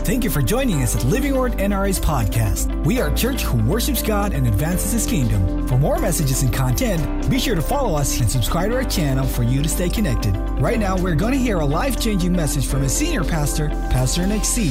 Thank you for joining us at Living Word NRA's podcast. We are a church who worships God and advances His kingdom. For more messages and content, be sure to follow us and subscribe to our channel for you to stay connected. Right now, we're going to hear a life-changing message from a senior pastor, Pastor Nick C.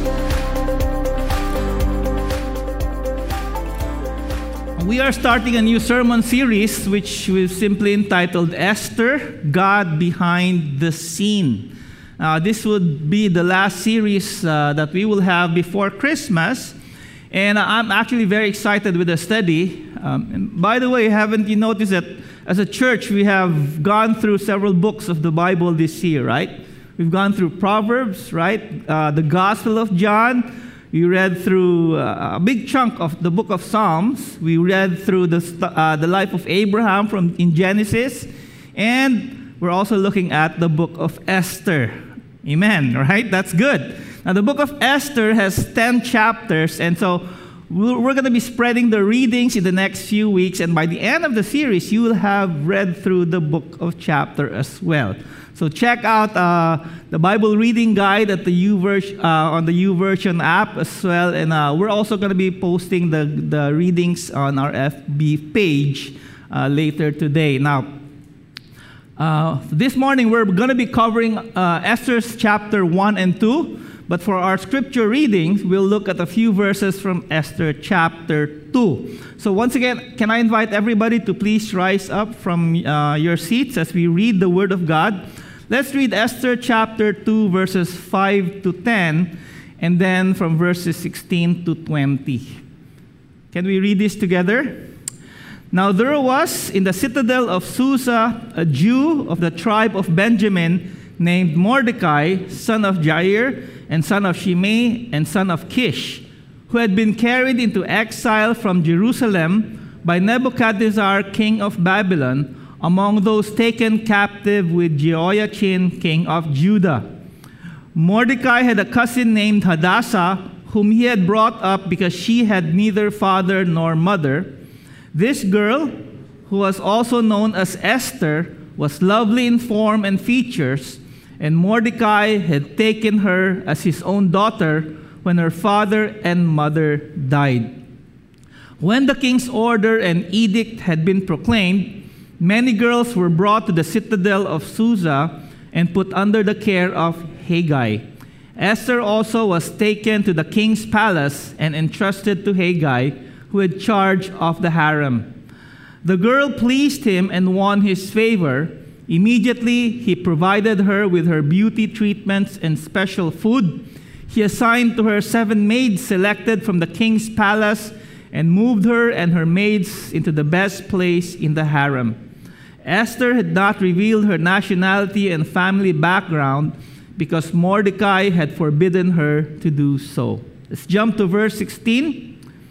We are starting a new sermon series which we've simply entitled Esther, God Behind the Scene. This would be the last series that we will have before Christmas, and I'm actually very excited with the study. And by the way, haven't you noticed that as a church we have gone through several books of the Bible this year, right? We've gone through Proverbs, right? The Gospel of John. We read through a big chunk of the book of Psalms. We read through the life of Abraham in Genesis, and we're also looking at the book of Esther. Amen, right? That's good. Now, the book of Esther has 10 chapters, and so we're going to be spreading the readings in the next few weeks, and by the end of the series, you will have read through the book of chapter as well. So check out the Bible reading guide at the on the YouVersion app as well, and we're also going to be posting the readings on our FB page later today. Now, this morning, we're going to be covering Esther's chapter 1 and 2. But for our scripture readings, we'll look at a few verses from Esther chapter 2. So once again, can I invite everybody to please rise up from your seats as we read the Word of God. Let's read Esther chapter 2, verses 5 to 10, and then from verses 16 to 20. Can we read this together? Now there was in the citadel of Susa a Jew of the tribe of Benjamin named Mordecai, son of Jair, and son of Shimei, and son of Kish, who had been carried into exile from Jerusalem by Nebuchadnezzar, king of Babylon, among those taken captive with Jehoiachin, king of Judah. Mordecai had a cousin named Hadassah, whom he had brought up because she had neither father nor mother. This girl, who was also known as Esther, was lovely in form and features, and Mordecai had taken her as his own daughter when her father and mother died. When the king's order and edict had been proclaimed, many girls were brought to the citadel of Susa and put under the care of Hegai. Esther also was taken to the king's palace and entrusted to Hegai, who had charge of the harem. The girl pleased him and won his favor. Immediately, he provided her with her beauty treatments and special food. He assigned to her 7 maids selected from the king's palace and moved her and her maids into the best place in the harem. Esther had not revealed her nationality and family background because Mordecai had forbidden her to do so. Let's jump to verse 16.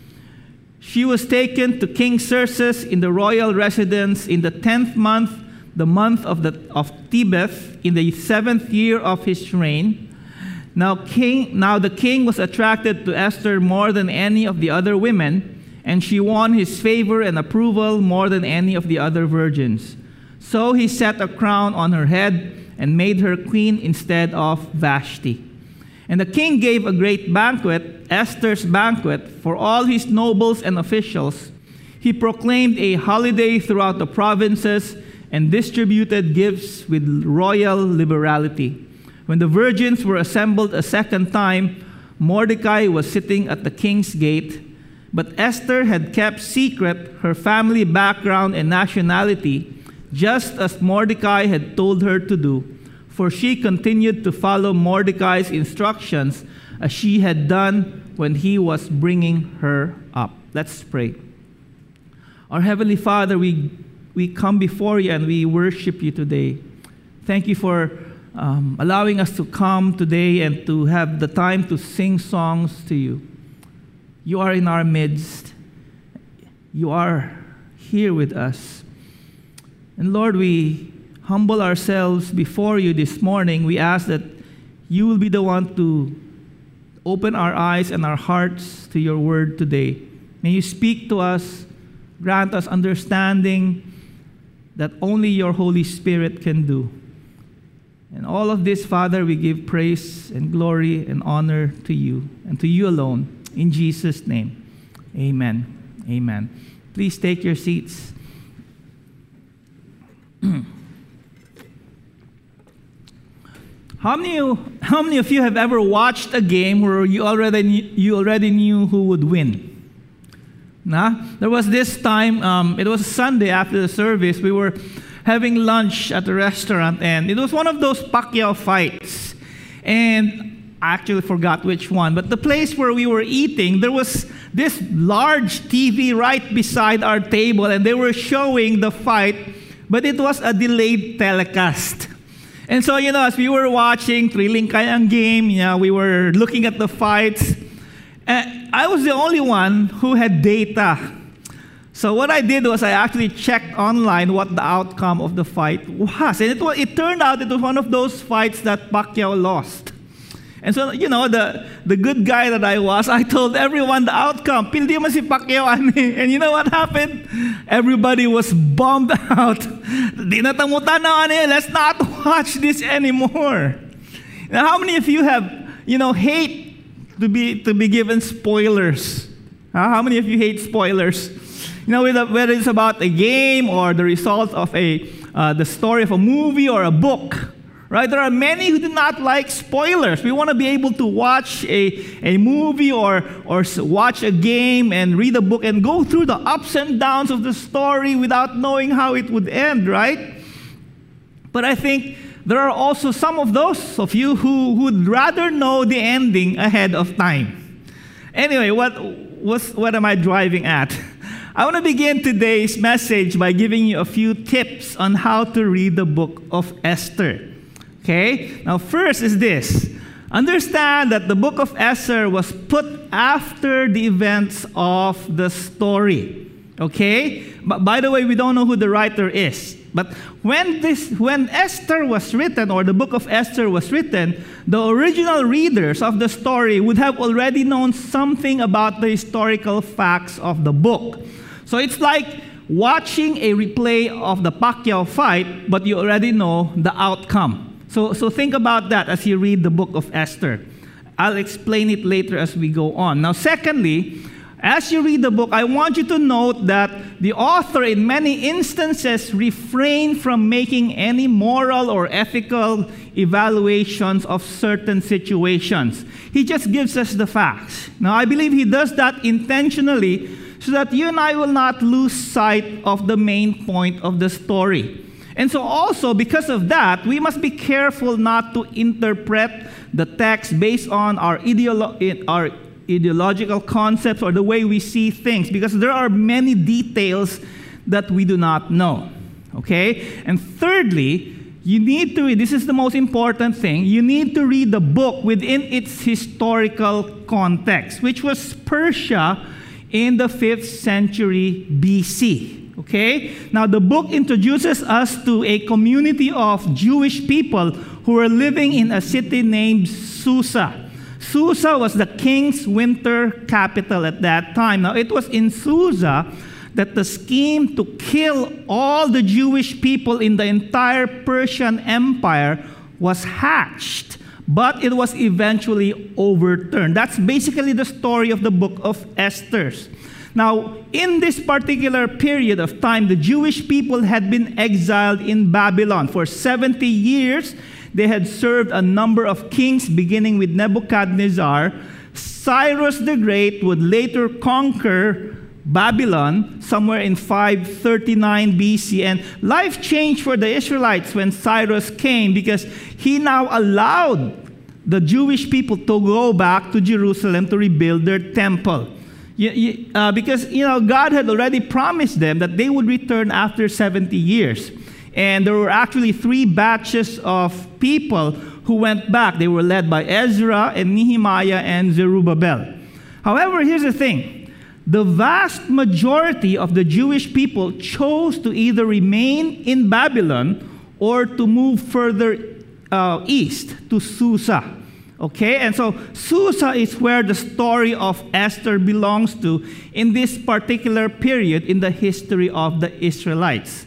She was taken to King Xerxes in the royal residence in the 10th month, the month of Tebeth, in the 7th year of his reign. Now the king was attracted to Esther more than any of the other women, and she won his favor and approval more than any of the other virgins. So he set a crown on her head and made her queen instead of Vashti. And the king gave a great banquet, Esther's banquet, for all his nobles and officials. He proclaimed a holiday throughout the provinces and distributed gifts with royal liberality. When the virgins were assembled a second time, Mordecai was sitting at the king's gate. But Esther had kept secret her family background and nationality, just as Mordecai had told her to do. For she continued to follow Mordecai's instructions as she had done when he was bringing her up. Let's pray. Our Heavenly Father, we come before you and we worship you today. Thank you for allowing us to come today and to have the time to sing songs to you. You are in our midst. You are here with us. And Lord, we humble ourselves before you this morning. We ask that you will be the one to open our eyes and our hearts to your word today. May you speak to us, grant us understanding that only your Holy Spirit can do. And all of this, Father, we give praise and glory and honor to you and to you alone. In Jesus' name, amen. Amen. Please take your seats. How many of you have ever watched a game where you already knew who would win? There was this time, it was Sunday after the service, we were having lunch at a restaurant, and it was one of those Pacquiao fights. And I actually forgot which one, but the place where we were eating, there was this large TV right beside our table, and they were showing the fight, but it was a delayed telecast. And so, as we were watching, thrilling kayang game, we were looking at the fights. I was the only one who had data. So what I did was I actually checked online what the outcome of the fight was. And it turned out it was one of those fights that Pacquiao lost. And so, the good guy that I was, I told everyone the outcome. Pildi mo si Pacquiao, and you know what happened? Everybody was bummed out. Di na tamutan na, let's not watch this anymore. Now, how many of you have, hate to be given spoilers? How many of you hate spoilers? Whether it's about a game or the result of the story of a movie or a book, right? There are many who do not like spoilers. We want to be able to watch a movie or watch a game and read a book and go through the ups and downs of the story without knowing how it would end, right? But I think there are also some of those of you who would rather know the ending ahead of time. Anyway, what am I driving at? I want to begin today's message by giving you a few tips on how to read the book of Esther. Okay? Now, first is this. Understand that the book of Esther was put after the events of the story. Okay? But by the way, we don't know who the writer is. But when Esther was written, or the book of Esther was written, the original readers of the story would have already known something about the historical facts of the book. So it's like watching a replay of the Pacquiao fight, but you already know the outcome. So think about that as you read the book of Esther. I'll explain it later as we go on. Now, secondly, as you read the book, I want you to note that the author, in many instances, refrained from making any moral or ethical evaluations of certain situations. He just gives us the facts. Now, I believe he does that intentionally so that you and I will not lose sight of the main point of the story. And so also, because of that, we must be careful not to interpret the text based on our ideological concepts or the way we see things, because there are many details that we do not know. Okay? And thirdly, you need to read, this is the most important thing, you need to read the book within its historical context, which was Persia in the 5th century BC. Okay? Now, the book introduces us to a community of Jewish people who were living in a city named Susa. Susa was the king's winter capital at that time. Now, it was in Susa that the scheme to kill all the Jewish people in the entire Persian Empire was hatched, but it was eventually overturned. That's basically the story of the book of Esther. Now, in this particular period of time, the Jewish people had been exiled in Babylon. For 70 years, they had served a number of kings, beginning with Nebuchadnezzar. Cyrus the Great would later conquer Babylon somewhere in 539 BC. And life changed for the Israelites when Cyrus came, because he now allowed the Jewish people to go back to Jerusalem to rebuild their temple. Because God had already promised them that they would return after 70 years. And there were actually 3 batches of people who went back. They were led by Ezra and Nehemiah and Zerubbabel. However, here's the thing. The vast majority of the Jewish people chose to either remain in Babylon or to move further east to Susa. Okay, and so Susa is where the story of Esther belongs to in this particular period in the history of the Israelites.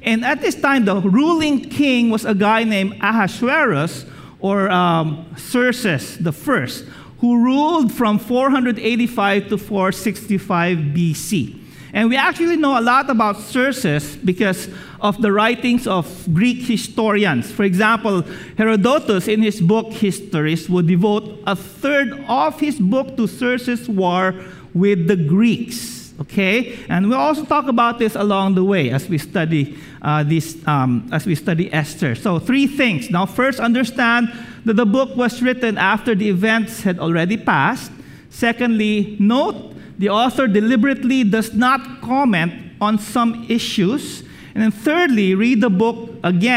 And at this time, the ruling king was a guy named Ahasuerus, or Xerxes the First, who ruled from 485 to 465 BC. And we actually know a lot about Xerxes because of the writings of Greek historians. For example, Herodotus, in his book Histories, would devote a third of his book to Xerxes' war with the Greeks. Okay, and we'll also talk about this along the way as we study Esther. So 3 things. Now, first, understand that the book was written after the events had already passed. Secondly, note the author deliberately does not comment on some issues. And then thirdly, read the book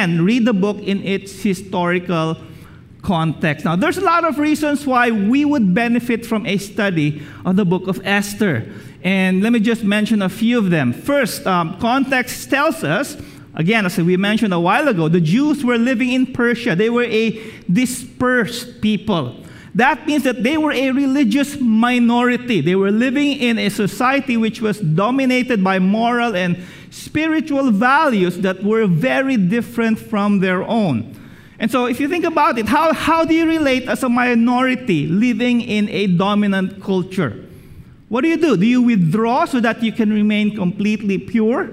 in its historical context. Now, there's a lot of reasons why we would benefit from a study of the book of Esther. And let me just mention a few of them. First, context tells us, again, as we mentioned a while ago, the Jews were living in Persia. They were a dispersed people. That means that they were a religious minority. They were living in a society which was dominated by moral and spiritual values that were very different from their own. And so if you think about it, how do you relate as a minority living in a dominant culture? What do? Do you withdraw so that you can remain completely pure?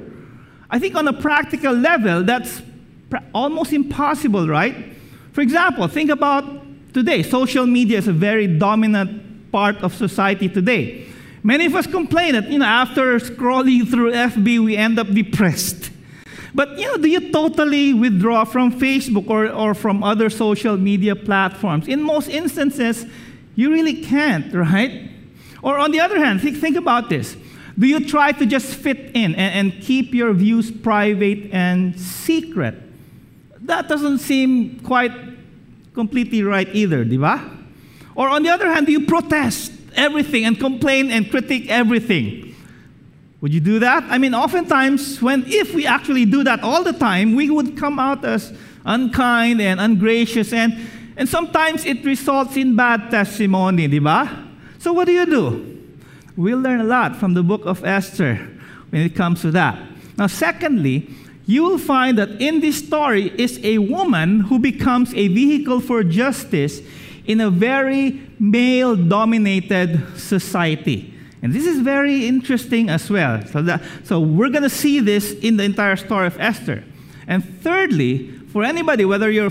I think on a practical level, that's almost impossible, right? For example, think about today. Social media is a very dominant part of society today. Many of us complain that, after scrolling through FB, we end up depressed. But, do you totally withdraw from Facebook or from other social media platforms? In most instances, you really can't, right? Or on the other hand, think about this. Do you try to just fit in and keep your views private and secret? That doesn't seem quite completely right either, di ba? Or on the other hand, do you protest everything and complain and critique everything? Would you do that? I mean, oftentimes, if we actually do that all the time, we would come out as unkind and ungracious, and sometimes it results in bad testimony, di ba? So what do? We'll learn a lot from the book of Esther when it comes to that. Now, secondly, you will find that in this story is a woman who becomes a vehicle for justice in a very male-dominated society. And this is very interesting as well. So we're going to see this in the entire story of Esther. And thirdly, for anybody, whether you're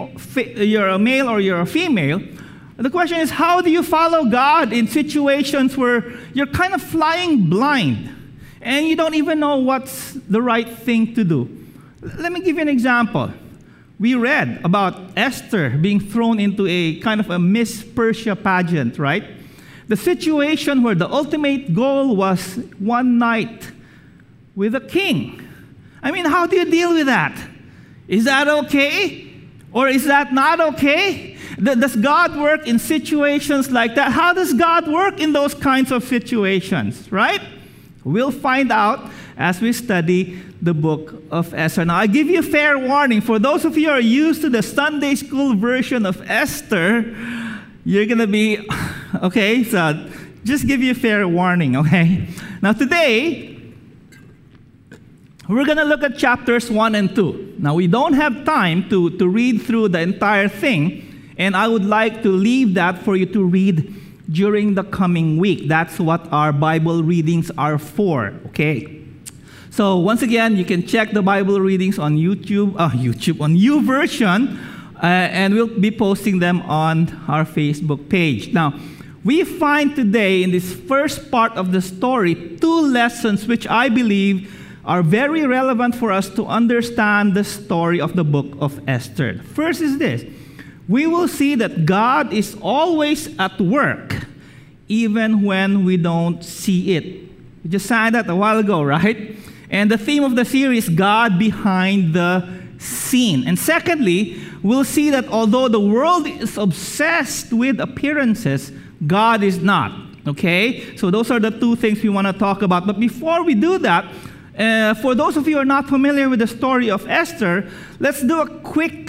a male or you're a female, the question is, how do you follow God in situations where you're kind of flying blind and you don't even know what's the right thing to do? Let me give you an example. We read about Esther being thrown into a kind of a Miss Persia pageant, right? The situation where the ultimate goal was one night with a king. I mean, how do you deal with that? Is that okay? Or is that not okay? Does God work in situations like that? How does God work in those kinds of situations, right? We'll find out as we study the book of Esther. Now, I give you a fair warning. For those of you who are used to the Sunday school version of Esther, you're going to be, okay? So just give you a fair warning, okay? Now, today, we're going to look at chapters 1 and 2. Now, we don't have time to read through the entire thing, and I would like to leave that for you to read during the coming week. That's what our Bible readings are for, okay? So, once again, you can check the Bible readings on YouTube on YouVersion, and we'll be posting them on our Facebook page. Now, we find today in this first part of the story 2 lessons which I believe are very relevant for us to understand the story of the book of Esther. First is this. We will see that God is always at work, even when we don't see it. We just sang that a while ago, right? And the theme of the series, God behind the scene. And secondly, we'll see that although the world is obsessed with appearances, God is not. Okay? So those are the 2 things we want to talk about. But before we do that, for those of you who are not familiar with the story of Esther, let's do a quick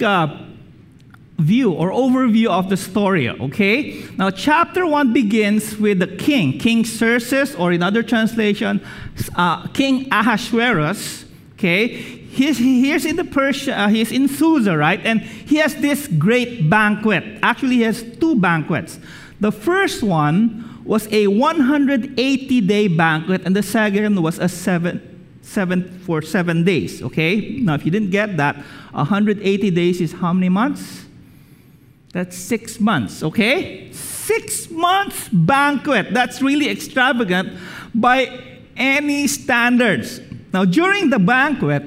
view or overview of the story, okay? Now, chapter 1 begins with the king, King Xerxes, or in other translation, King Ahasuerus, okay? he's in the Persia, he's in Susa, right? And he has this great banquet. Actually, he has two banquets. The first one was a 180-day banquet, and the second was a 7 days, okay? Now, if you didn't get that, 180 days is how many months? That's 6 months, okay? 6 months banquet. That's really extravagant by any standards. Now, during the banquet,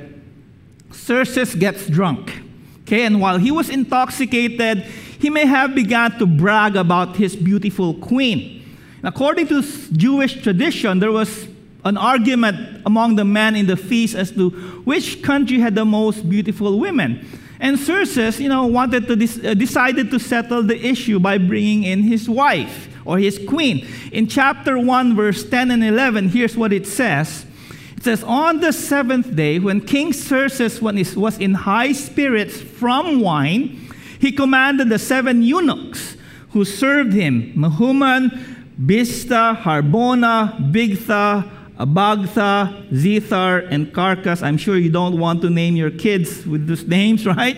Xerxes gets drunk, okay? And while he was intoxicated, he may have begun to brag about his beautiful queen. According to Jewish tradition, there was an argument among the men in the feast as to which country had the most beautiful women. And Xerxes, wanted to decided to settle the issue by bringing in his wife or his queen. In chapter 1, verse 10 and 11, here's what it says. It says, on the seventh day, when King Xerxes was in high spirits from wine, he commanded the 7 eunuchs who served him, Mehuman, Biztha, Harbona, Bigtha, Abagtha, Zethar, and Carcass. I'm sure you don't want to name your kids with those names, right?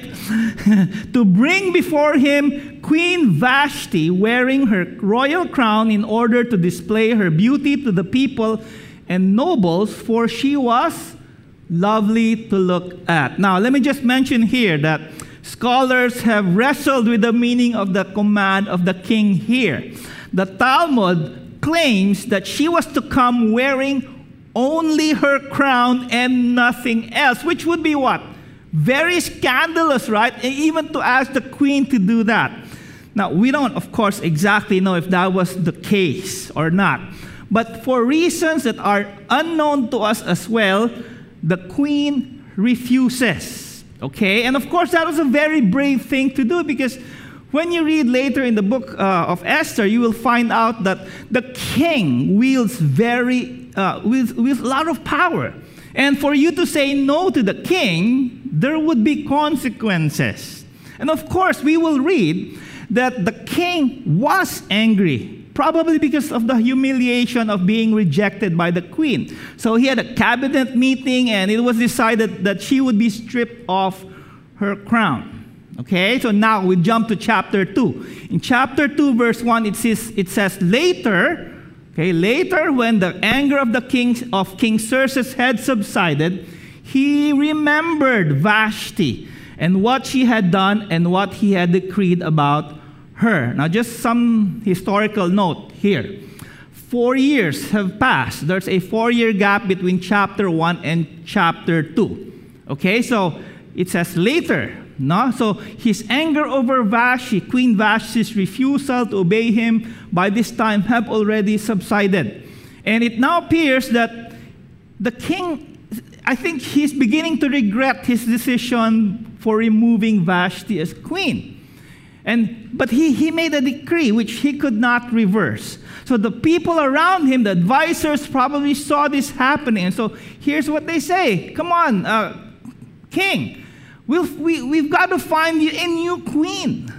To bring before him Queen Vashti wearing her royal crown in order to display her beauty to the people and nobles, for she was lovely to look at. Now, let me just mention here that scholars have wrestled with the meaning of the command of the king here. The Talmud claims that she was to come wearing only her crown and nothing else, which would be what? Very scandalous, right? And even to ask the queen to do that. Now, we don't, of course, exactly know if that was the case or not. But for reasons that are unknown to us as well, the queen refuses. Okay? And of course, that was a very brave thing to do, because when you read later in the book of Esther, you will find out that the king wields a lot of power. And for you to say no to the king, there would be consequences. And of course, we will read that the king was angry, probably because of the humiliation of being rejected by the queen. So he had a cabinet meeting, and it was decided that she would be stripped of her crown. Okay, so now we jump to chapter 2. In chapter 2, verse 1, it says later, when the anger of King Xerxes had subsided, he remembered Vashti and what she had done and what he had decreed about her. Now, just some historical note here. 4 years have passed. There's a 4-year gap between chapter 1 and chapter 2. Okay, so it says later. No? So his anger over Vashti, Queen Vashti's refusal to obey him, by this time have already subsided. And it now appears that the king, I think he's beginning to regret his decision for removing Vashti as queen. But he made a decree which he could not reverse. So the people around him, the advisors, probably saw this happening. And so here's what they say. Come on, king. We've got to find you a new queen.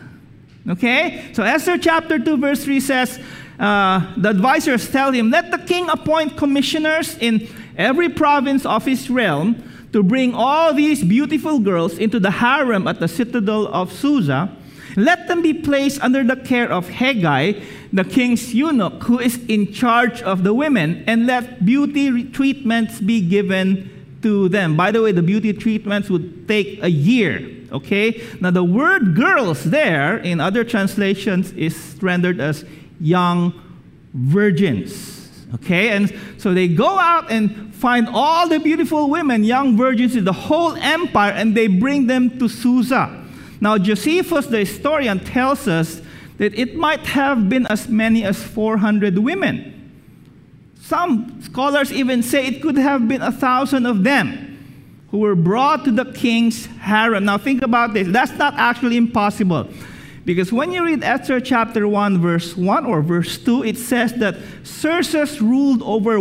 Okay? So Esther chapter 2 verse 3 says, the advisors tell him, let the king appoint commissioners in every province of his realm to bring all these beautiful girls into the harem at the citadel of Susa. Let them be placed under the care of Hegai, the king's eunuch, who is in charge of the women, and let beauty treatments be given to them. By the way, the beauty treatments would take a year, okay? Now, the word girls there, in other translations, is rendered as young virgins, okay? And so they go out and find all the beautiful women, young virgins in the whole empire, and they bring them to Susa. Now, Josephus, the historian, tells us that it might have been as many as 400 women. Some scholars even say it could have been 1,000 of them who were brought to the king's harem. Now think about this. That's not actually impossible. Because when you read Esther chapter 1, verse 1 or verse 2, it says that Xerxes ruled over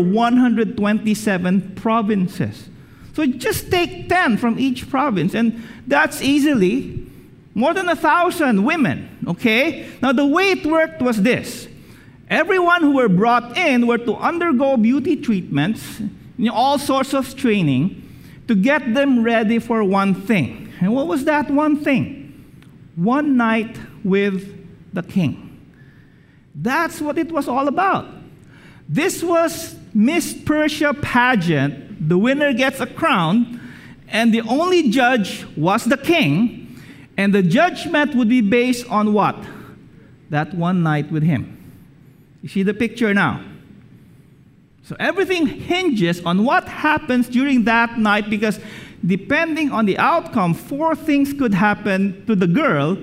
127 provinces. So just take 10 from each province, and that's easily more than 1,000 women. Okay? Now the way it worked was this. Everyone who were brought in were to undergo beauty treatments, all sorts of training, to get them ready for one thing. And what was that one thing? One night with the king. That's what it was all about. This was Miss Persia pageant. The winner gets a crown, and the only judge was the king, and the judgment would be based on what? That one night with him. You see the picture now? So everything hinges on what happens during that night, because depending on the outcome, four things could happen to the girl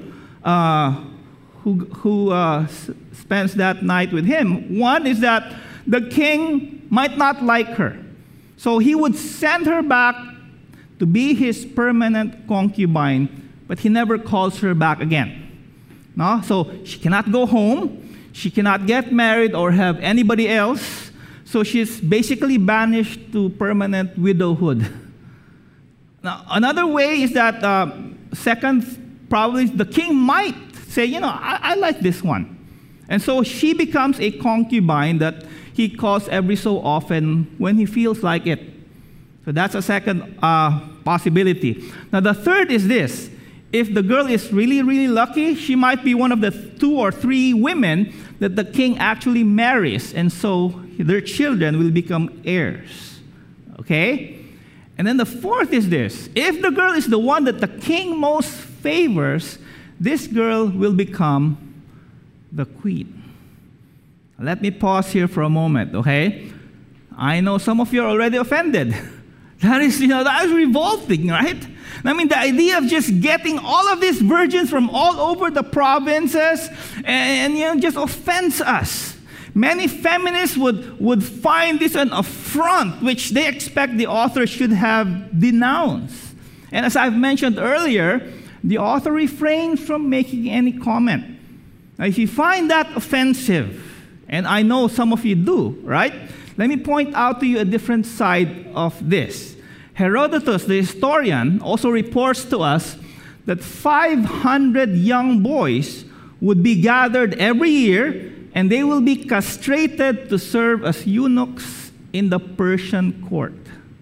who spends that night with him. One is that the king might not like her. So he would send her back to be his permanent concubine, but he never calls her back again. No? So she cannot go home, she cannot get married or have anybody else, so she's basically banished to permanent widowhood. Now, another way is that, second, probably the king might say, I like this one. And so she becomes a concubine that he calls every so often when he feels like it. So that's a second possibility. Now, the third is this. If the girl is really, really lucky, she might be one of the 2 or 3 women that the king actually marries, and so their children will become heirs. Okay? And then the fourth is this. If the girl is the one that the king most favors, this girl will become the queen. Let me pause here for a moment, okay? I know some of you are already offended. That is revolting, right? I mean, the idea of just getting all of these virgins from all over the provinces and just offends us. Many feminists would find this an affront, which they expect the author should have denounced. And as I've mentioned earlier, the author refrains from making any comment. Now, if you find that offensive, and I know some of you do, right? Let me point out to you a different side of this. Herodotus, the historian, also reports to us that 500 young boys would be gathered every year, and they will be castrated to serve as eunuchs in the Persian court.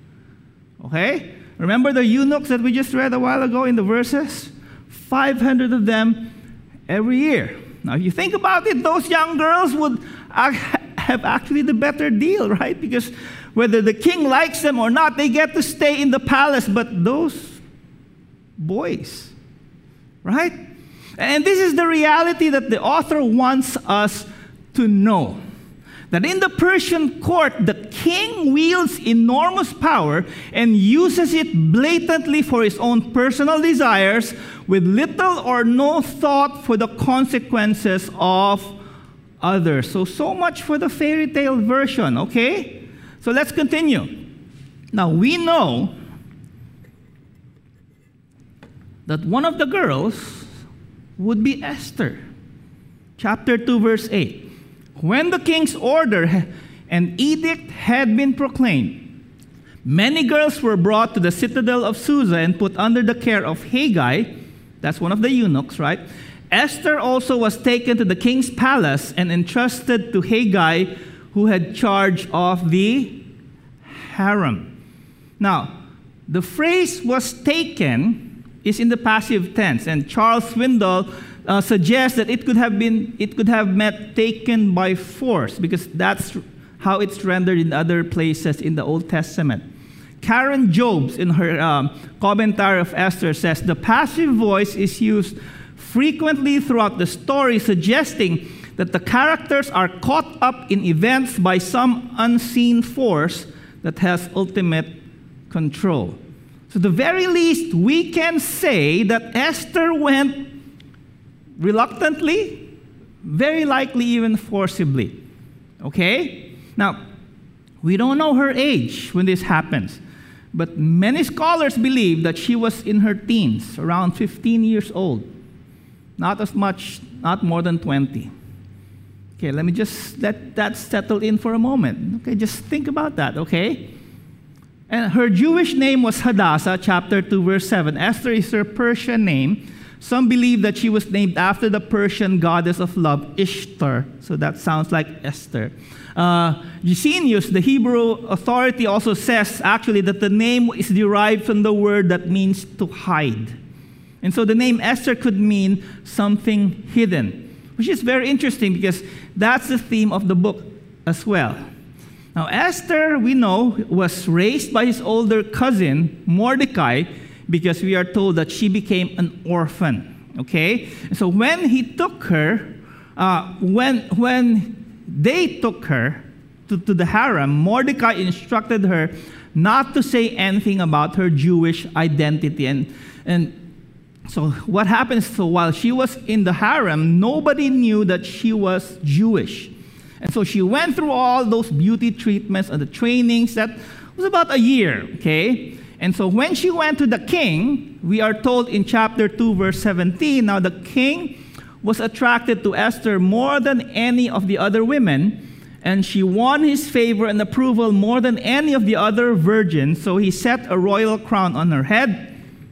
Okay? Remember the eunuchs that we just read a while ago in the verses? 500 of them every year. Now, if you think about it, those young girls would have actually the better deal, right? Because whether the king likes them or not, they get to stay in the palace. But those boys, right? And this is the reality that the author wants us to know. That in the Persian court, the king wields enormous power and uses it blatantly for his own personal desires with little or no thought for the consequences of others. So much for the fairy tale version, okay? So let's continue. Now, we know that one of the girls would be Esther. Chapter 2, verse 8. When the king's order and edict had been proclaimed, many girls were brought to the citadel of Susa and put under the care of Haggai. That's one of the eunuchs, right? Esther also was taken to the king's palace and entrusted to Haggai, who had charge of the harem. Now, the phrase was taken is in the passive tense, and Charles Swindoll suggests that it could have meant taken by force, because that's how it's rendered in other places in the Old Testament. Karen Jobes, in her commentary of Esther, says the passive voice is used frequently throughout the story, suggesting that the characters are caught up in events by some unseen force that has ultimate control. So at the very least, we can say that Esther went reluctantly, very likely even forcibly. Okay? Now, we don't know her age when this happens, but many scholars believe that she was in her teens, around 15 years old. Not more than 20. Okay, let me just let that settle in for a moment. Okay, just think about that, okay? And her Jewish name was Hadassah, chapter 2, verse 7. Esther is her Persian name. Some believe that she was named after the Persian goddess of love, Ishtar. So that sounds like Esther. Gesenius, the Hebrew authority, also says actually that the name is derived from the word that means to hide. And so the name Esther could mean something hidden, which is very interesting because that's the theme of the book as well. Now, Esther, we know, was raised by his older cousin, Mordecai, because we are told that she became an orphan. Okay? And so when he took her, when they took her to the harem, Mordecai instructed her not to say anything about her Jewish identity. And so what happens, so while she was in the harem, nobody knew that she was Jewish. And so she went through all those beauty treatments and the trainings. That was about a year, okay? And so when she went to the king, we are told in chapter 2, verse 17, now the king was attracted to Esther more than any of the other women, and she won his favor and approval more than any of the other virgins. So he set a royal crown on her head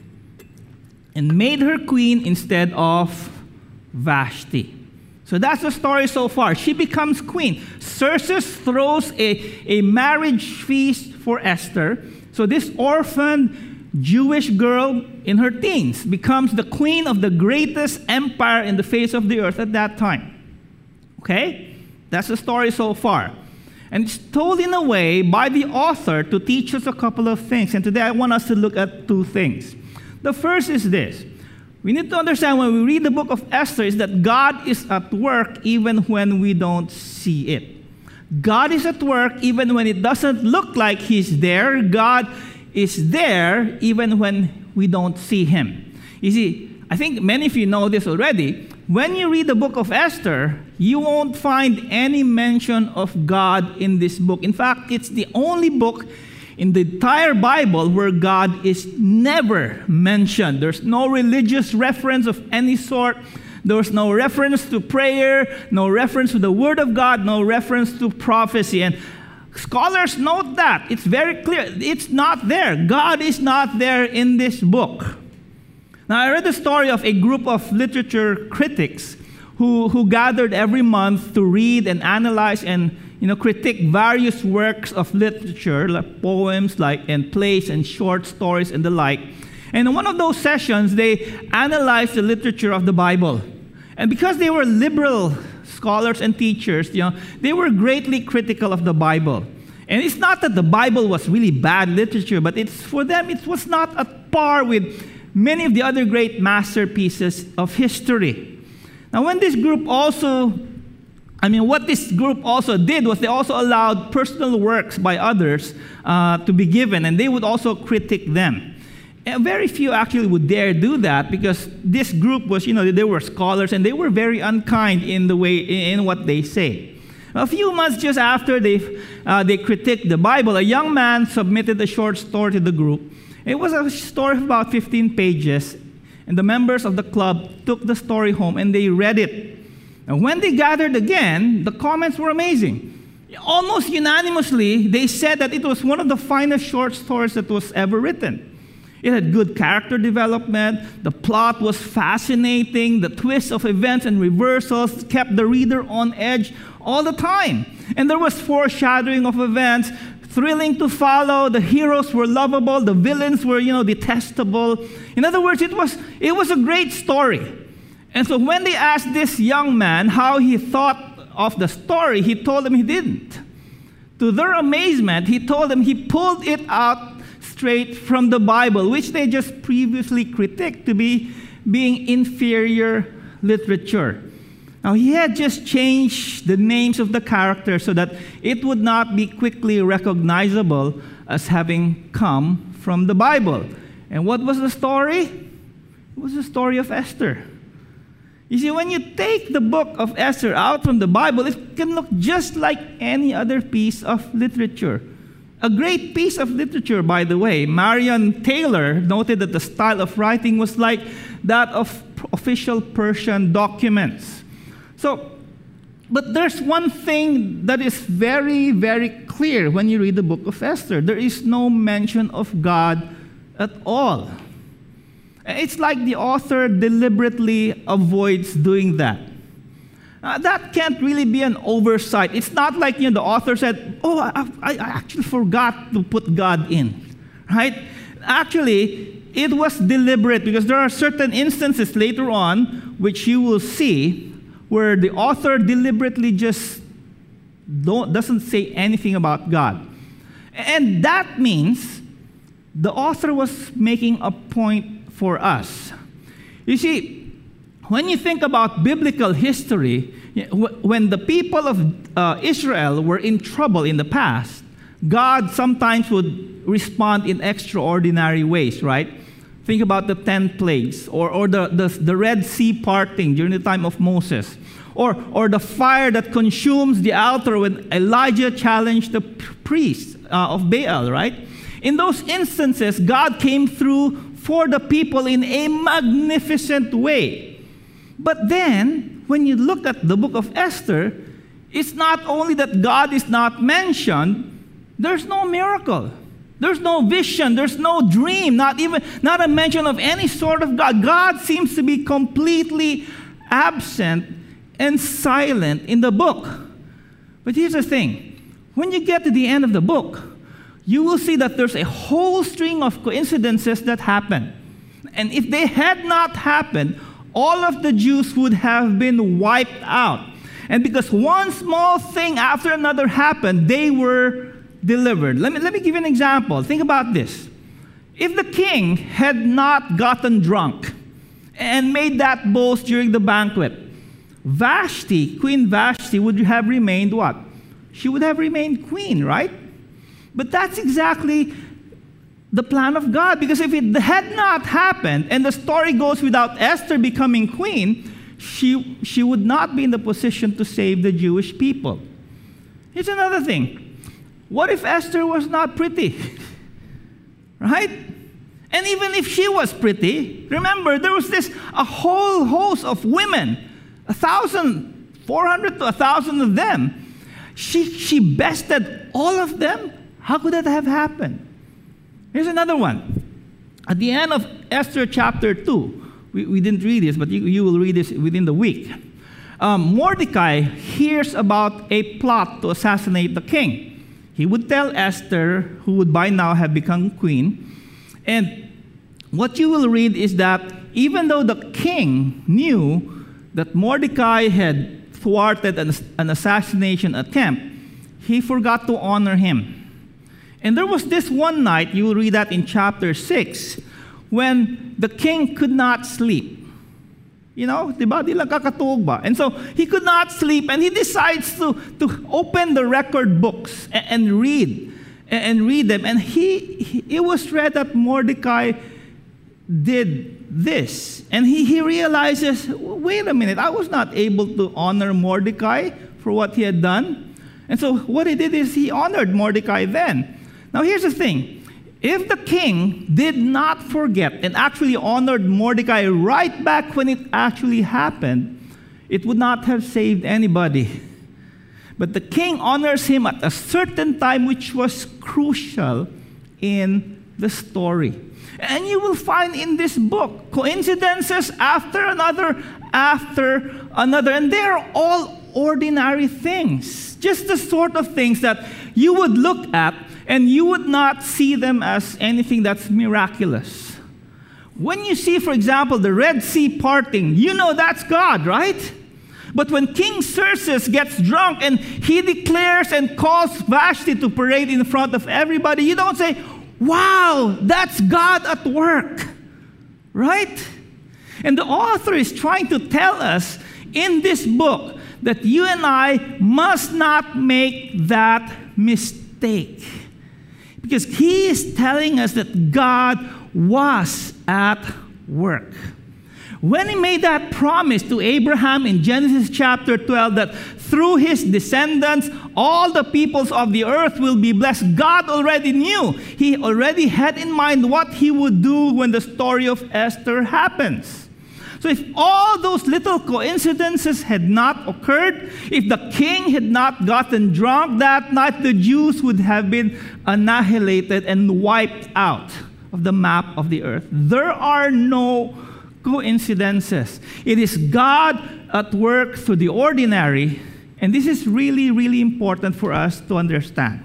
and made her queen instead of Vashti. So that's the story so far. She becomes queen. Xerxes throws a marriage feast for Esther. So this orphaned Jewish girl in her teens becomes the queen of the greatest empire in the face of the earth at that time. Okay? That's the story so far. And it's told in a way by the author to teach us a couple of things. And today I want us to look at two things. The first is this. We need to understand when we read the book of Esther is that God is at work even when we don't see it. God is at work even when it doesn't look like He's there. God is there even when we don't see Him. You see, I think many of you know this already. When you read the book of Esther, you won't find any mention of God in this book. In fact, it's the only book in the entire Bible where God is never mentioned. There's no religious reference of any sort. There's no reference to prayer, no reference to the Word of God, no reference to prophecy. And scholars note that. It's very clear. It's not there. God is not there in this book. Now, I read the story of a group of literature critics who gathered every month to read and analyze and critique various works of literature, like poems, and plays and short stories and the like. And in one of those sessions, they analyzed the literature of the Bible. And because they were liberal scholars and teachers, they were greatly critical of the Bible. And it's not that the Bible was really bad literature, but for them, it was not at par with many of the other great masterpieces of history. Now, when this group what this group also did was they also allowed personal works by others to be given, and they would also critique them. And very few actually would dare do that because this group was, they were scholars and they were very unkind in what they say. A few months just after they critiqued the Bible, a young man submitted a short story to the group. It was a story of about 15 pages, and the members of the club took the story home and they read it. And when they gathered again, the comments were amazing. Almost unanimously, they said that it was one of the finest short stories that was ever written. It had good character development, the plot was fascinating, the twists of events and reversals kept the reader on edge all the time. And there was foreshadowing of events, thrilling to follow, the heroes were lovable, the villains were, detestable. In other words, it was a great story. And so when they asked this young man how he thought of the story, he told them he didn't. To their amazement, he told them he pulled it out straight from the Bible, which they just previously critiqued to be being inferior literature. Now, he had just changed the names of the characters so that it would not be quickly recognizable as having come from the Bible. And what was the story? It was the story of Esther. You see, when you take the book of Esther out from the Bible, it can look just like any other piece of literature. A great piece of literature, by the way. Marion Taylor noted that the style of writing was like that of official Persian documents. But there's one thing that is very, very clear when you read the book of Esther. There is no mention of God at all. It's like the author deliberately avoids doing that. That can't really be an oversight. It's not like the author said, "Oh, I actually forgot to put God in," right? Actually, it was deliberate because there are certain instances later on which you will see where the author deliberately just doesn't say anything about God, and that means the author was making a point for us. You see, when you think about biblical history, when the people of Israel were in trouble in the past, God sometimes would respond in extraordinary ways, right? Think about the 10 plagues, or the Red Sea parting during the time of Moses, or the fire that consumes the altar when Elijah challenged the priests of Baal, right? In those instances, God came through for the people in a magnificent way. But then, when you look at the book of Esther, it's not only that God is not mentioned, there's no miracle. There's no vision, there's no dream, not a mention of any sort of God. God seems to be completely absent and silent in the book. But here's the thing. When you get to the end of the book, you will see that there's a whole string of coincidences that happen. And if they had not happened, all of the Jews would have been wiped out. And because one small thing after another happened, they were delivered. Let me give you an example. Think about this. If the king had not gotten drunk and made that boast during the banquet, Vashti, Queen Vashti, would have remained what? She would have remained queen, right? But that's exactly the plan of God, because if it had not happened, and the story goes without Esther becoming queen, she would not be in the position to save the Jewish people. Here's another thing. What if Esther was not pretty? Right? And even if she was pretty, remember, there was a whole host of women, 400 to 1,000 of them. She bested all of them? How could that have happened? Here's another one. At the end of Esther chapter 2, we didn't read this, but you will read this within the week. Mordecai hears about a plot to assassinate the king. He would tell Esther, who would by now have become queen. And what you will read is that even though the king knew that Mordecai had thwarted an assassination attempt, he forgot to honor him. And there was this one night, you will read that in chapter 6, when the king could not sleep. Diba? Di lang kakatuog ba? And so he could not sleep, and he decides to open the record books and read them. And it was read that Mordecai did this. And he realizes, wait a minute, I was not able to honor Mordecai for what he had done. And so what he did is he honored Mordecai then. Now here's the thing. If the king did not forget and actually honored Mordecai right back when it actually happened, it would not have saved anybody. But the king honors him at a certain time which was crucial in the story. And you will find in this book coincidences after another, and they're all ordinary things. Just the sort of things that you would look at and you would not see them as anything that's miraculous. When you see, for example, the Red Sea parting, you know that's God, right? But when King Xerxes gets drunk and he declares and calls Vashti to parade in front of everybody, you don't say, wow, that's God at work, right? And the author is trying to tell us in this book that you and I must not make that mistake. Because he is telling us that God was at work. When he made that promise to Abraham in Genesis chapter 12 that through his descendants all the peoples of the earth will be blessed, God already knew. He already had in mind what he would do when the story of Esther happens. So if all those little coincidences had not occurred, if the king had not gotten drunk that night, the Jews would have been annihilated and wiped out. of the map of the earth. There are no coincidences. It is God at work through the ordinary, and this is really, really important for us to understand.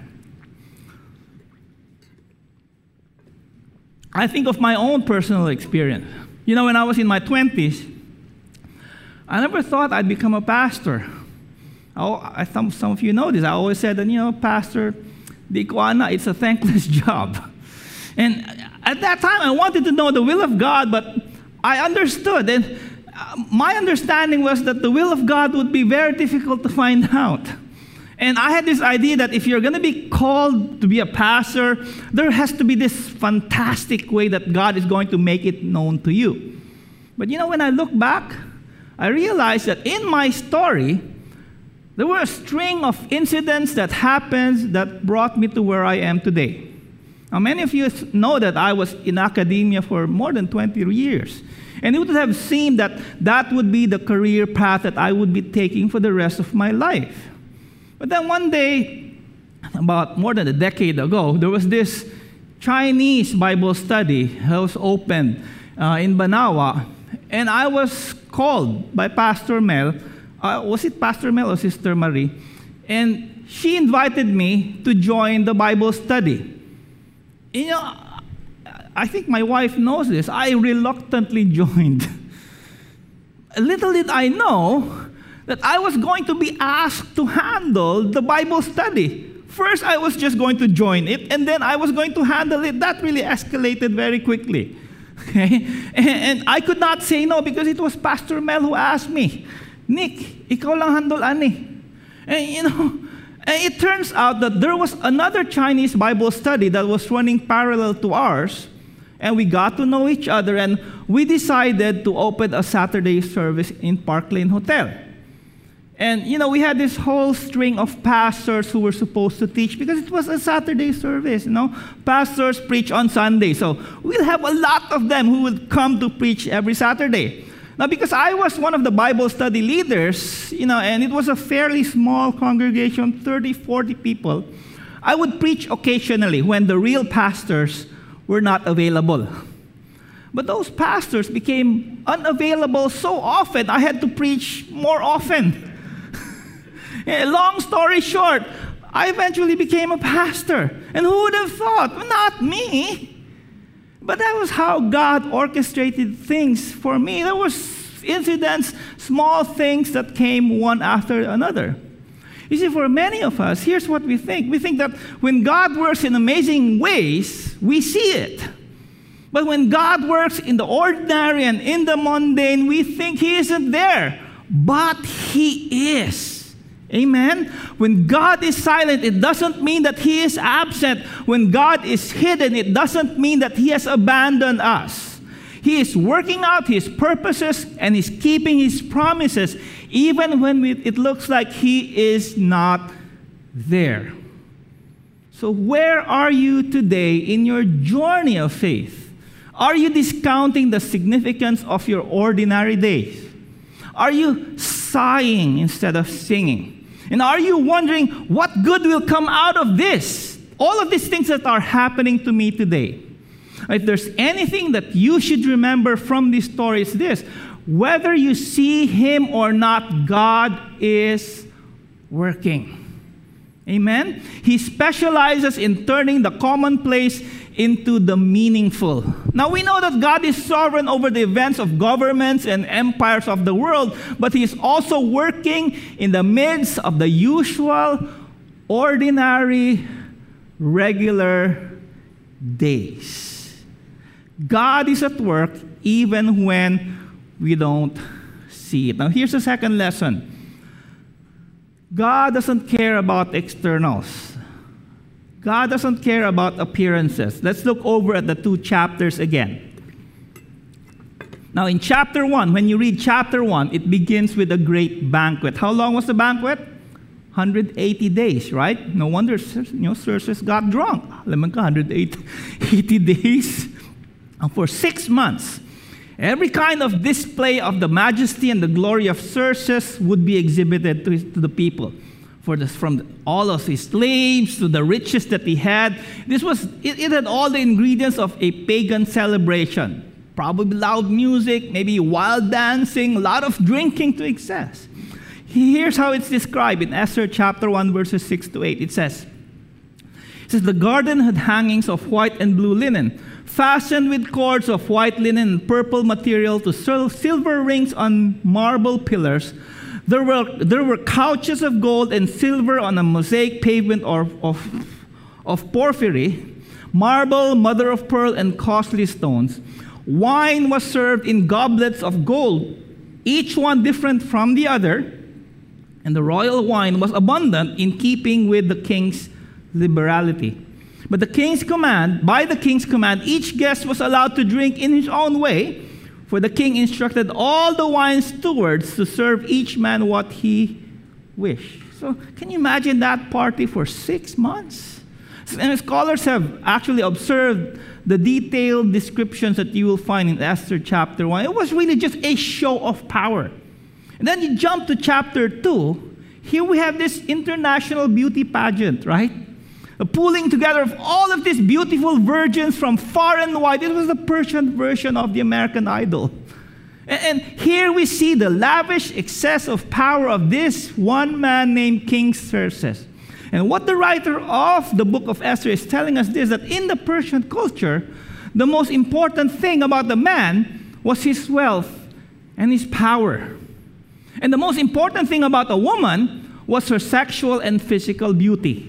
I think of my own personal experience. When I was in my 20s, I never thought I'd become a pastor. Some of you know this. I always said that, pastor, di ko ana, it's a thankless job. And at that time, I wanted to know the will of God, but I understood. And my understanding was that the will of God would be very difficult to find out. And I had this idea that if you're going to be called to be a pastor, there has to be this fantastic way that God is going to make it known to you. But when I look back, I realized that in my story, there were a string of incidents that happened that brought me to where I am today. Now, many of you know that I was in academia for more than 20 years. And it would have seemed that that would be the career path that I would be taking for the rest of my life. But then one day, about more than a decade ago, there was this Chinese Bible study that was opened in Banawa. And I was called by Pastor Mel. Was it Pastor Mel or Sister Marie? And she invited me to join the Bible study. I think my wife knows this. I reluctantly joined. Little did I know that I was going to be asked to handle the Bible study. First, I was just going to join it, and then I was going to handle it. That really escalated very quickly. Okay? And I could not say no because it was Pastor Mel who asked me, Nick, ikaw lang handle ani. And it turns out that there was another Chinese Bible study that was running parallel to ours, and we got to know each other, and we decided to open a Saturday service in Park Lane Hotel. And, we had this whole string of pastors who were supposed to teach because it was a Saturday service, Pastors preach on Sunday. So we'll have a lot of them who would come to preach every Saturday. Now, because I was one of the Bible study leaders, and it was a fairly small congregation, 30, 40 people, I would preach occasionally when the real pastors were not available. But those pastors became unavailable so often, I had to preach more often. Long story short, I eventually became a pastor. And who would have thought? Well, not me. But that was how God orchestrated things for me. There were incidents, small things that came one after another. You see, for many of us, here's what we think. We think that when God works in amazing ways, we see it. But when God works in the ordinary and in the mundane, we think He isn't there. But He is. Amen? When God is silent, it doesn't mean that He is absent. When God is hidden, it doesn't mean that He has abandoned us. He is working out His purposes and He's keeping His promises, even when it looks like He is not there. So where are you today in your journey of faith? Are you discounting the significance of your ordinary days? Are you sighing instead of singing? And are you wondering what good will come out of this? All of these things that are happening to me today. If there's anything that you should remember from this story, it's this. Whether you see Him or not, God is working. Amen? He specializes in turning the commonplace into the meaningful. Now, we know that God is sovereign over the events of governments and empires of the world, but He is also working in the midst of the usual, ordinary, regular days. God is at work even when we don't see it. Now, here's the second lesson. God doesn't care about externals. God doesn't care about appearances. Let's look over at the two chapters again. Now, in chapter 1, when you read chapter 1, it begins with a great banquet. How long was the banquet? 180 days, right? No wonder, Xerxes got drunk. 180 days. And for 6 months, every kind of display of the majesty and the glory of Xerxes would be exhibited to the people. from all of his slaves to the riches that he had. It had all the ingredients of a pagan celebration. Probably loud music, maybe wild dancing, a lot of drinking to excess. Here's how it's described in Esther chapter 1, verses 6 to 8. It says, the garden had hangings of white and blue linen, fastened with cords of white linen and purple material to silver rings on marble pillars. There were couches of gold and silver on a mosaic pavement of porphyry, marble, mother of pearl, and costly stones. Wine was served in goblets of gold, each one different from the other, and the royal wine was abundant in keeping with the king's liberality. But by the king's command, each guest was allowed to drink in his own way, for the king instructed all the wine stewards to serve each man what he wished. So can you imagine that party for 6 months? And scholars have actually observed the detailed descriptions that you will find in Esther chapter 1. It was really just a show of power. And then you jump to chapter 2. Here we have this international beauty pageant, right? The pulling together of all of these beautiful virgins from far and wide. It was the Persian version of the American Idol. And here we see the lavish excess of power of this one man named King Xerxes. And what the writer of the book of Esther is telling us is that in the Persian culture, the most important thing about the man was his wealth and his power. And the most important thing about a woman was her sexual and physical beauty.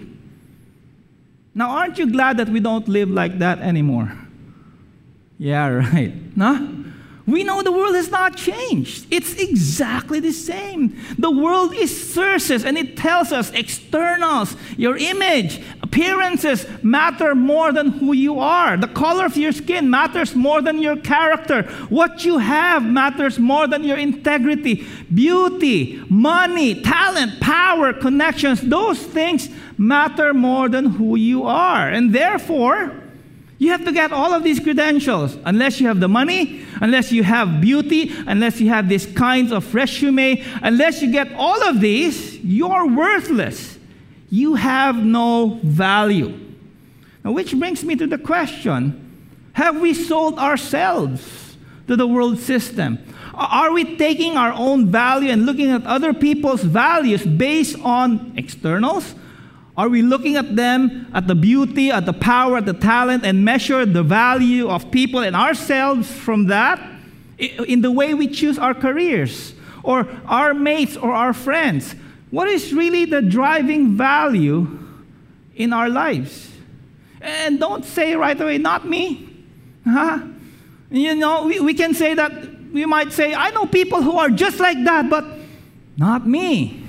Now, aren't you glad that we don't live like that anymore? Yeah, right. No? We know the world has not changed. It's exactly the same. The world is Xerxes, and it tells us externals, your image, appearances matter more than who you are. The color of your skin matters more than your character. What you have matters more than your integrity. Beauty, money, talent, power, connections, those things matter more than who you are. And therefore, you have to get all of these credentials. Unless you have the money, unless you have beauty, unless you have these kinds of resume, unless you get all of these, you're worthless. You have no value. Now, which brings me to the question, have we sold ourselves to the world system? Are we taking our own value and looking at other people's values based on externals? Are we looking at them, at the beauty, at the power, at the talent, and measure the value of people and ourselves from that in the way we choose our careers or our mates or our friends? What is really the driving value in our lives? And don't say right away, not me. Huh? You know, we can say that, we might say, I know people who are just like that, but not me.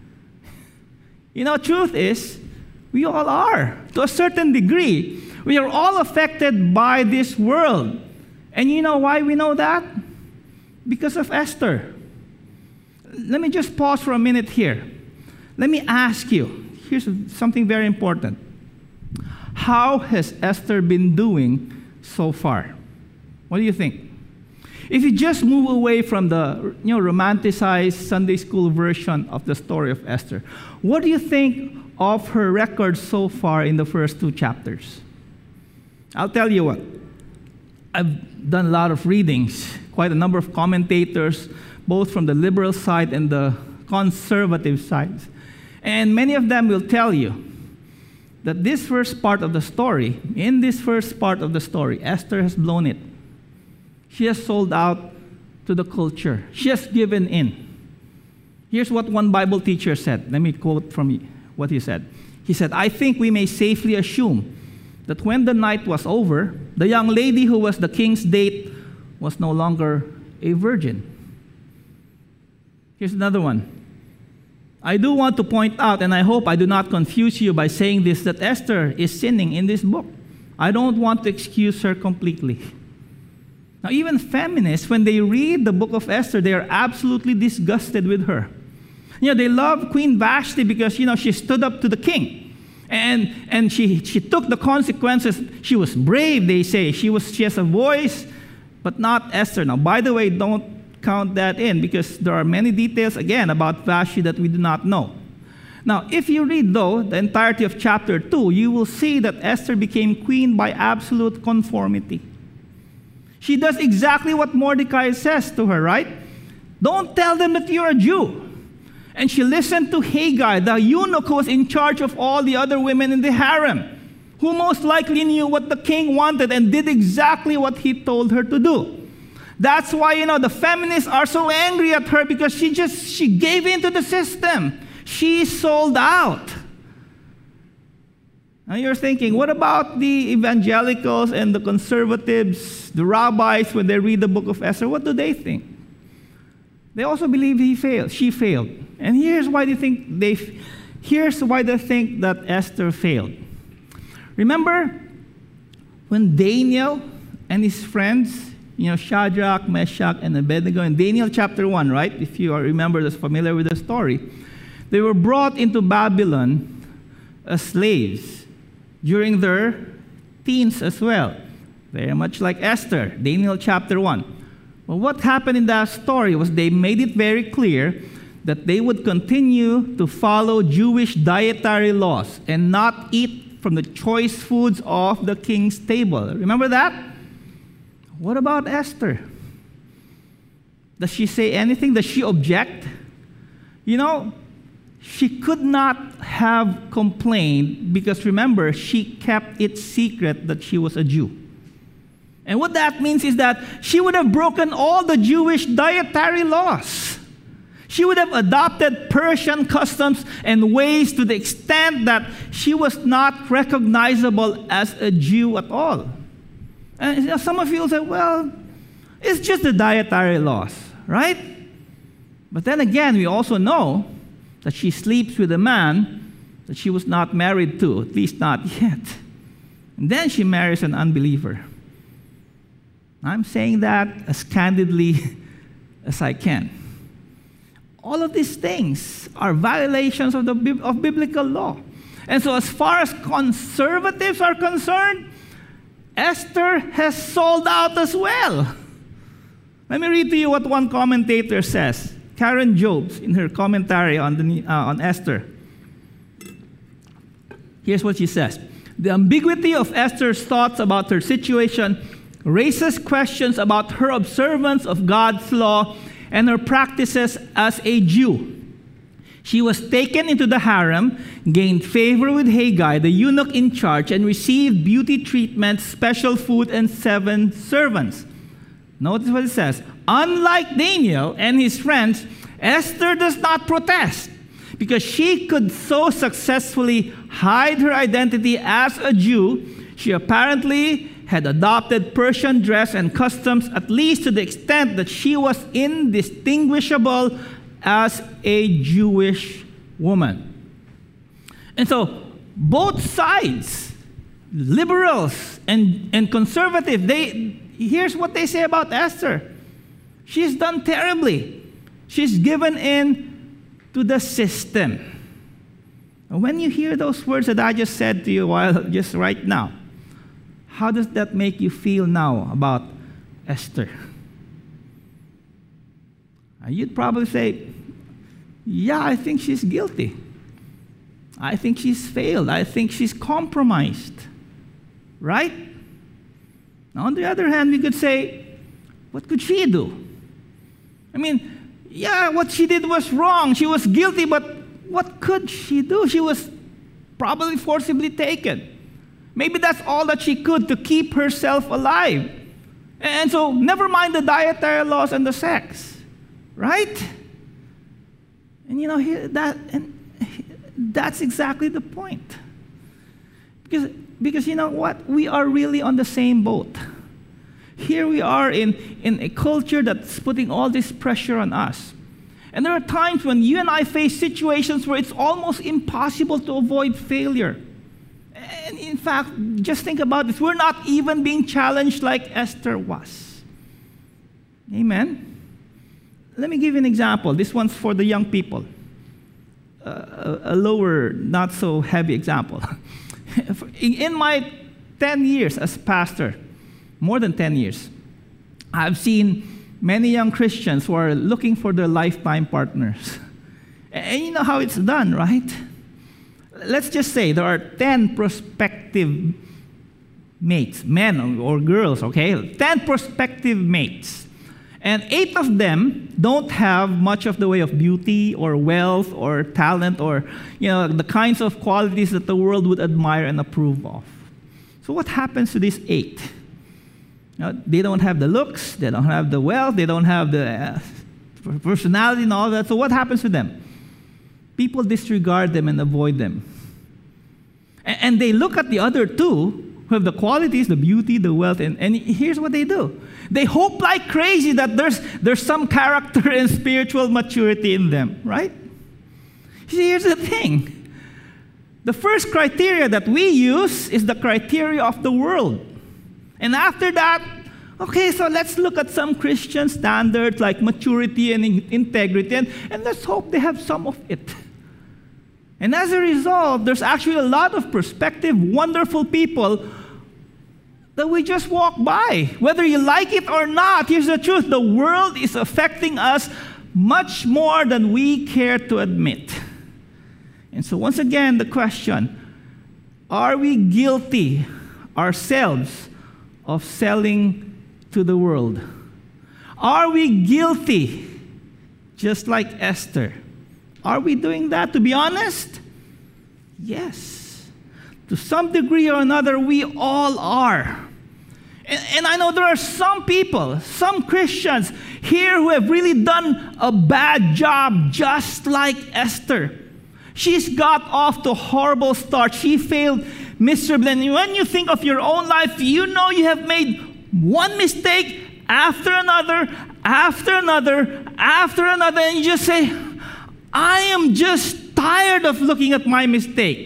You know, truth is, we all are, to a certain degree. We are all affected by this world. And you know why we know that? Because of Esther. Let me just pause for a minute here. Let me ask you, here's something very important. How has Esther been doing so far? What do you think? If you just move away from the romanticized Sunday school version of the story of Esther, what do you think of her record so far in the first 2 chapters? I'll tell you what. I've done a lot of readings, quite a number of commentators, both from the liberal side and the conservative side. And many of them will tell you that this first part of the story, Esther has blown it. She has sold out to the culture. She has given in. Here's what one Bible teacher said. Let me quote from what he said. He said, I think we may safely assume that when the night was over, the young lady who was the king's date was no longer a virgin. Here's another one. I do want to point out, and I hope I do not confuse you by saying this, that Esther is sinning in this book. I don't want to excuse her completely. Now, even feminists, when they read the book of Esther, they are absolutely disgusted with her. They love Queen Vashti because, she stood up to the king. And she took the consequences. She was brave, they say. She has a voice, but not Esther. Now, by the way, don't count that in because there are many details, again, about Vashti that we do not know. Now, if you read, though, the entirety of chapter 2, you will see that Esther became queen by absolute conformity. She does exactly what Mordecai says to her, right? Don't tell them that you're a Jew. And she listened to Hegai, the eunuch who was in charge of all the other women in the harem, who most likely knew what the king wanted and did exactly what he told her to do. That's why, the feminists are so angry at her, because she gave in to the system. She sold out. Now you're thinking, what about the evangelicals and the conservatives, the rabbis, when they read the book of Esther? What do they think? They also believe she failed. And here's why they think that Esther failed. Remember when Daniel and his friends, Shadrach, Meshach, and Abednego, in Daniel chapter 1, right? If you remember, that's familiar with the story. They were brought into Babylon as slaves during their teens as well. Very much like Esther, Daniel chapter 1. Well, what happened in that story was they made it very clear that they would continue to follow Jewish dietary laws and not eat from the choice foods of the king's table. Remember that? What about Esther? Does she say anything? Does she object? She could not have complained because, remember, she kept it secret that she was a Jew. And what that means is that she would have broken all the Jewish dietary laws. She would have adopted Persian customs and ways to the extent that she was not recognizable as a Jew at all. And some of you will say, well, it's just the dietary laws, right? But then again, we also know that she sleeps with a man that she was not married to, at least not yet. And then she marries an unbeliever. I'm saying that as candidly as I can. All of these things are violations of biblical law. And so as far as conservatives are concerned, Esther has sold out as well. Let me read to you what one commentator says. Karen Jobes, in her commentary on Esther. Here's what she says. The ambiguity of Esther's thoughts about her situation raises questions about her observance of God's law and her practices as a Jew. She was taken into the harem, gained favor with Hegai, the eunuch in charge, and received beauty treatment, special food, and 7 servants. Notice what it says. Unlike Daniel and his friends, Esther does not protest because she could so successfully hide her identity as a Jew. She apparently had adopted Persian dress and customs, at least to the extent that she was indistinguishable as a Jewish woman. And so both sides, liberals and conservatives, here's what they say about Esther. She's done terribly. She's given in to the system. And when you hear those words that I just said to you just right now, how does that make you feel now about Esther? You'd probably say, yeah, I think she's guilty. I think she's failed. I think she's compromised. Right? Now, on the other hand, we could say, what could she do? I mean, yeah, what she did was wrong. She was guilty, but what could she do? She was probably forcibly taken. Maybe that's all that she could to keep herself alive. And so, never mind the dietary laws and the sex. Right? And that's exactly the point. Because you know what? We are really on the same boat. Here we are in a culture that's putting all this pressure on us. And there are times when you and I face situations where it's almost impossible to avoid failure. And in fact, just think about this. We're not even being challenged like Esther was. Amen? Let me give you an example. This one's for the young people. A lower, not so heavy example. In my 10 years as pastor, more than 10 years, I've seen many young Christians who are looking for their lifetime partners. And you know how it's done, right? let's just say there are 10 prospective mates, men or girls, okay? 10 prospective mates. And 8 of them don't have much of the way of beauty or wealth or talent or, the kinds of qualities that the world would admire and approve of. So what happens to these 8? They don't have the looks, they don't have the wealth, they don't have the personality and all that. So what happens to them? People disregard them and avoid them. And they look at the other 2 who have the qualities, the beauty, the wealth, and here's what they do. They hope like crazy that there's some character and spiritual maturity in them, right? See, here's the thing. The first criteria that we use is the criteria of the world. And after that, okay, so let's look at some Christian standards like maturity and integrity, and let's hope they have some of it. And as a result, there's actually a lot of prospective, wonderful people that we just walk by. Whether you like it or not, here's the truth. The world is affecting us much more than we care to admit. And so once again, the question, are we guilty ourselves of selling to the world? Are we guilty, just like Esther? Are we doing that? To be honest, yes. To some degree or another, we all are. And I know there are some people, some Christians here who have really done a bad job, just like Esther. She's got off to a horrible start. She failed miserably. And when you think of your own life, you know you have made one mistake after another, after another, after another, and you just say, I am just tired of looking at my mistake.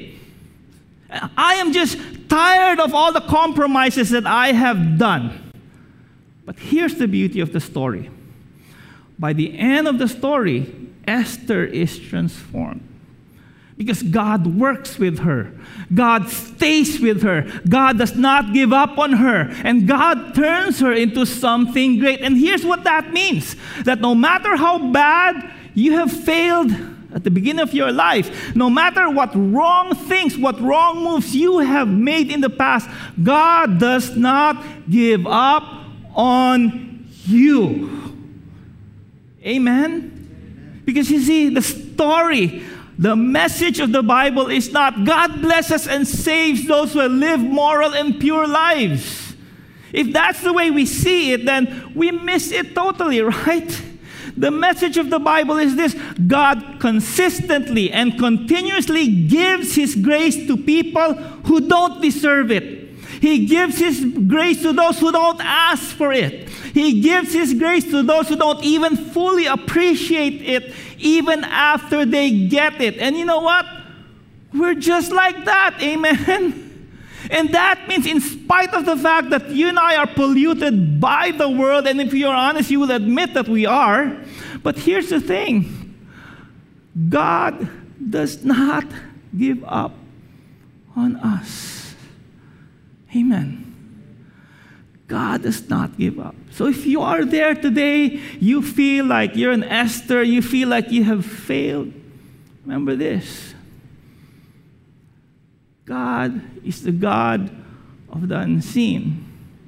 I am just tired of all the compromises that I have done. But here's the beauty of the story. By the end of the story, Esther is transformed. Because God works with her. God stays with her. God does not give up on her. And God turns her into something great. And here's what that means. That no matter how bad you have failed at the beginning of your life, no matter what wrong things, what wrong moves you have made in the past, God does not give up on you. Amen? Because you see, the story, the message of the Bible is not God blesses and saves those who live moral and pure lives. If that's the way we see it, then we miss it totally, right? The message of the Bible is this: God consistently and continuously gives His grace to people who don't deserve it. He gives His grace to those who don't ask for it. He gives His grace to those who don't even fully appreciate it, even after they get it. And you know what? We're just like that, amen? And that means in spite of the fact that you and I are polluted by the world, and if you're honest, you will admit that we are. But here's the thing. God does not give up on us. Amen. God does not give up. So if you are there today, you feel like you're an Esther, you feel like you have failed, remember this. God is the God of the unseen.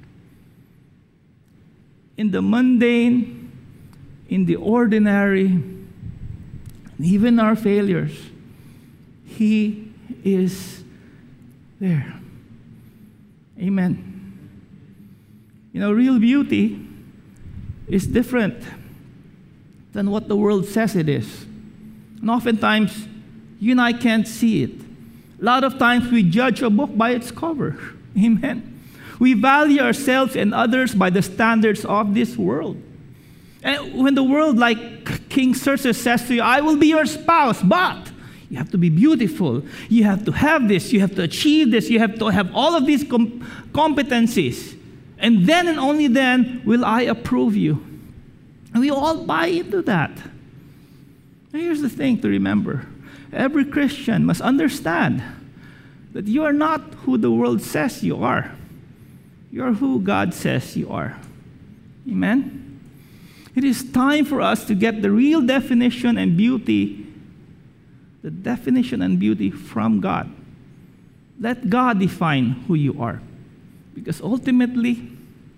In the mundane, in the ordinary, and even our failures, He is there. Amen. You know, real beauty is different than what the world says it is. And oftentimes, you and I can't see it. A lot of times we judge a book by its cover. Amen. We value ourselves and others by the standards of this world. And when the world, like King Xerxes, says to you, I will be your spouse, but you have to be beautiful. You have to have this. You have to achieve this. You have to have all of these competencies. And then and only then will I approve you. And we all buy into that. And here's the thing to remember. Every Christian must understand that you are not who the world says you are. You are who God says you are. Amen? It is time for us to get the real definition and beauty the definition and beauty from God. Let God define who you are. Because ultimately,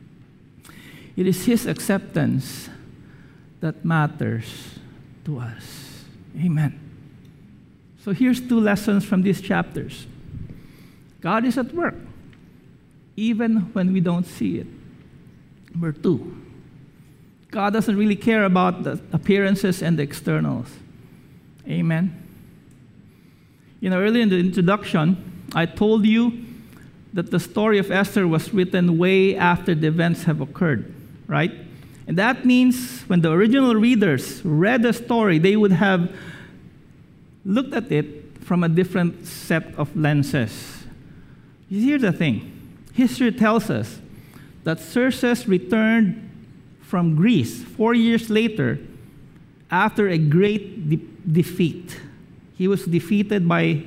it is His acceptance that matters to us. Amen. So here's 2 lessons from these chapters. God is at work, even when we don't see it. Number 2, God doesn't really care about the appearances and the externals. Amen. Early in the introduction, I told you that the story of Esther was written way after the events have occurred, right? And that means when the original readers read the story, they would have looked at it from a different set of lenses. Here's the thing. History tells us that Xerxes returned from Greece 4 years later after a great defeat. He was defeated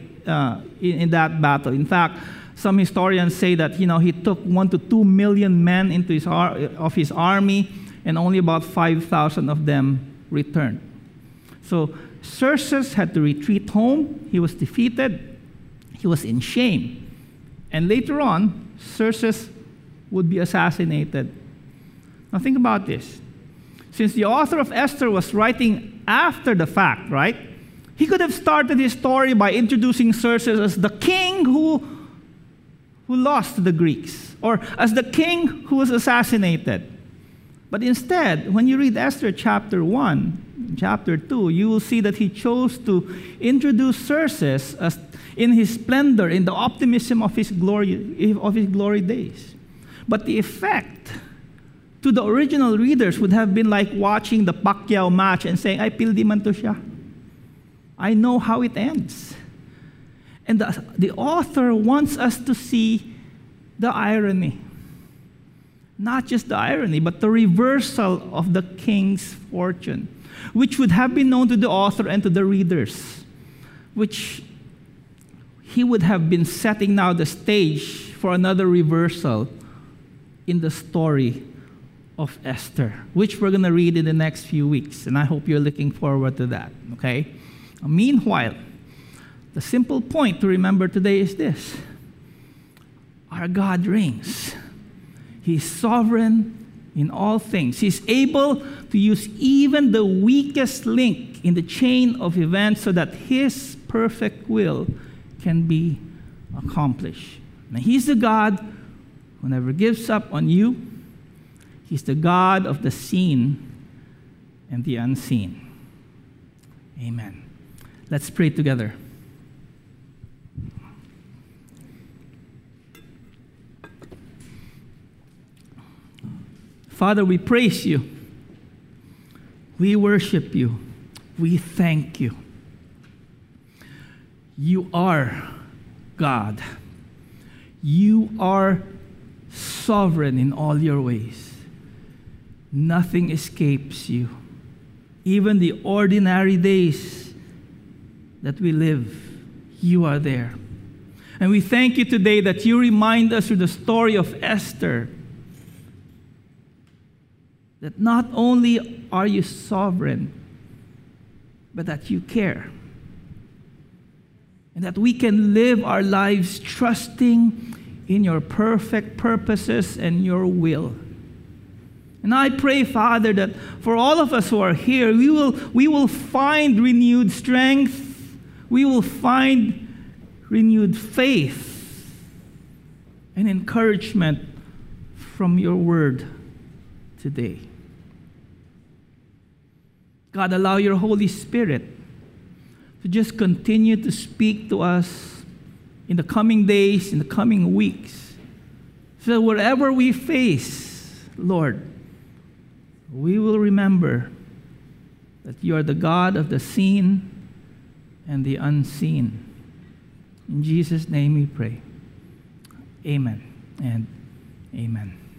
in that battle. In fact, some historians say that he took 1 to 2 million men into his army, and only about 5,000 of them returned. So Xerxes had to retreat home. He was defeated. He was in shame. And later on, Xerxes would be assassinated. Now think about this. Since the author of Esther was writing after the fact, right? He could have started his story by introducing Xerxes as the king who lost to the Greeks, or as the king who was assassinated. But instead, when you read Esther chapter 1, chapter 2, you will see that he chose to introduce Xerxes as in his splendor, in the optimism of his glory days. But the effect to the original readers would have been like watching the Pacquiao match and saying, "Ay, pildi man to siya. I know how it ends." And the author wants us to see the irony. Not just the irony, but the reversal of the king's fortune, which would have been known to the author and to the readers, which he would have been setting now the stage for another reversal in the story of Esther, which we're going to read in the next few weeks. And I hope you're looking forward to that, okay? Meanwhile, the simple point to remember today is this. Our God reigns. He's sovereign in all things. He's able to use even the weakest link in the chain of events so that His perfect will can be accomplished. Now, He's the God who never gives up on you. He's the God of the seen and the unseen. Amen. Let's pray together. Father, we praise you. We worship you. We thank you. You are God. You are sovereign in all your ways. Nothing escapes you. Even the ordinary days that we live, you are there. And we thank you today that you remind us through the story of Esther that not only are you sovereign, but that you care. And that we can live our lives trusting in your perfect purposes and your will. And I pray, Father, that for all of us who are here, we will find renewed strength. We will find renewed faith and encouragement from your word today. God, allow your Holy Spirit to just continue to speak to us in the coming days, in the coming weeks. So whatever we face, Lord, we will remember that you are the God of the seen and the unseen. In Jesus' name we pray. Amen and amen.